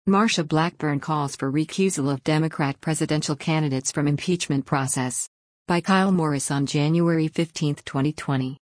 Marsha Blackburn calls for recusal of Democrat presidential candidates from impeachment process. By Kyle Morris on January 15, 2020.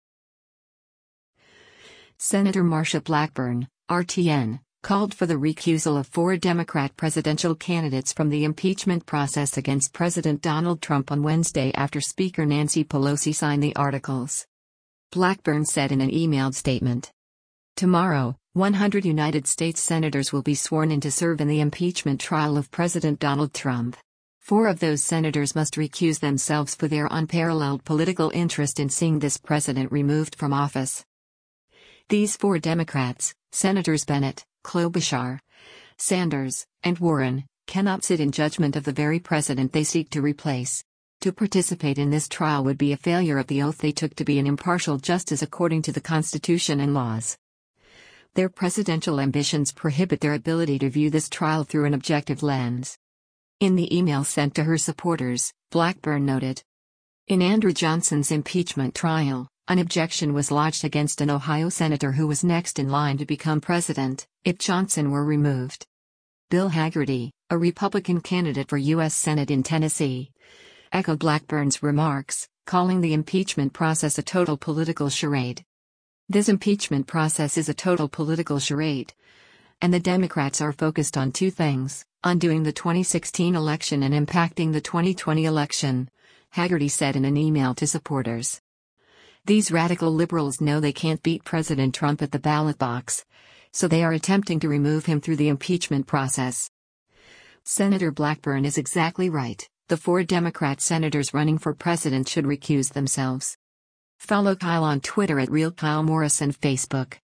Senator Marsha Blackburn, RTN, called for the recusal of 4 Democrat presidential candidates from the impeachment process against President Donald Trump on Wednesday after Speaker Nancy Pelosi signed the articles. Blackburn said in an emailed statement. Tomorrow, 100 United States senators will be sworn in to serve in the impeachment trial of President Donald Trump. 4 of those senators must recuse themselves for their unparalleled political interest in seeing this president removed from office. These 4 Democrats, Senators Bennett, Klobuchar, Sanders, and Warren, cannot sit in judgment of the very president they seek to replace. To participate in this trial would be a failure of the oath they took to be an impartial justice according to the Constitution and laws. Their presidential ambitions prohibit their ability to view this trial through an objective lens. In the email sent to her supporters, Blackburn noted. In Andrew Johnson's impeachment trial, an objection was lodged against an Ohio senator who was next in line to become president, if Johnson were removed. Bill Hagerty, a Republican candidate for U.S. Senate in Tennessee, echoed Blackburn's remarks, calling the impeachment process a total political charade. This impeachment process is a total political charade. And the Democrats are focused on 2 things, undoing the 2016 election and impacting the 2020 election, Hagerty said in an email to supporters. These radical liberals know they can't beat President Trump at the ballot box, so they are attempting to remove him through the impeachment process. Senator Blackburn is exactly right. The 4 Democrat senators running for president should recuse themselves. Follow Kyle on Twitter at RealKyleMorris and Facebook.